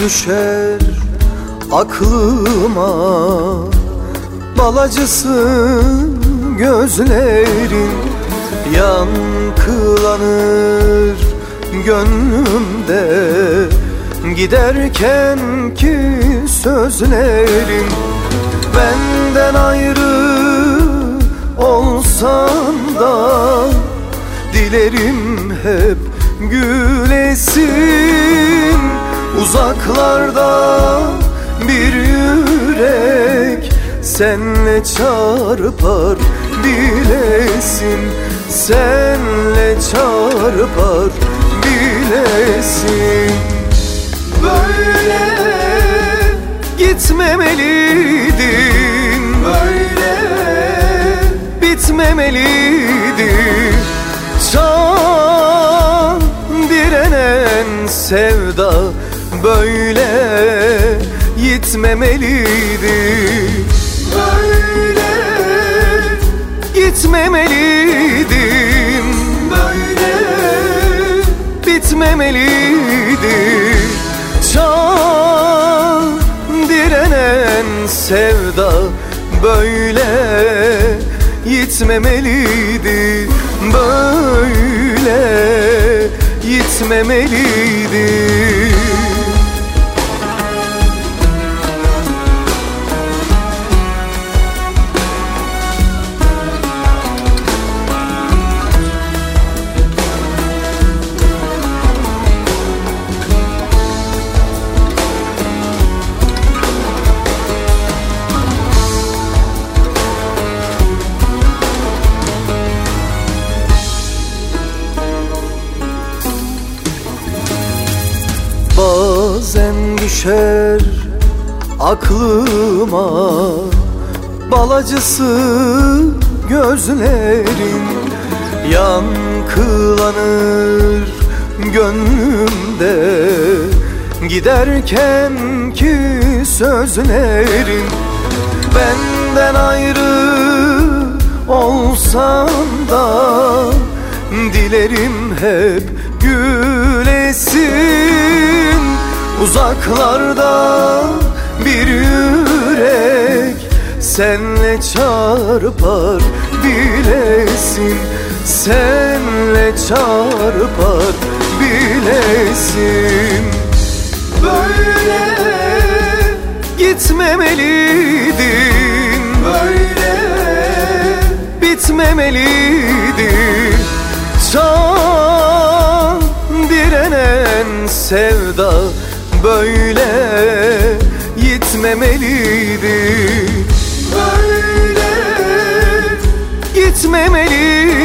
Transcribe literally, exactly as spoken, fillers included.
düşer aklıma, balacısın gözlerin, yankılanır gönlümde giderken ki sözlerin. Benden ayrı olsan da dilerim hep gülesin. Uzaklarda bir yürek senle çarpar bilesin, senle çarpar bilesin. Böyle gitmemeliydin, böyle bitmemeliydi. Can direnen sevda böyle gitmemeliydi. Böyle gitmemeliydim, böyle bitmemeliydi. Can direnen sevda böyle gitmemeliydi, böyle gitmemeliydi. Bazen düşer aklıma, balacısı gözlerin, yankılanır gönlümde giderken ki sözlerin. Benden ayrı olsan da dilerim hep gülesin. Uzaklarda bir yürek senle çarpar bilesin, senle çarpar bilesin. Böyle gitmemeliydin, böyle bitmemeliydi. Can direnen sevda böyle gitmemeliydi, böyle gitmemeliydi.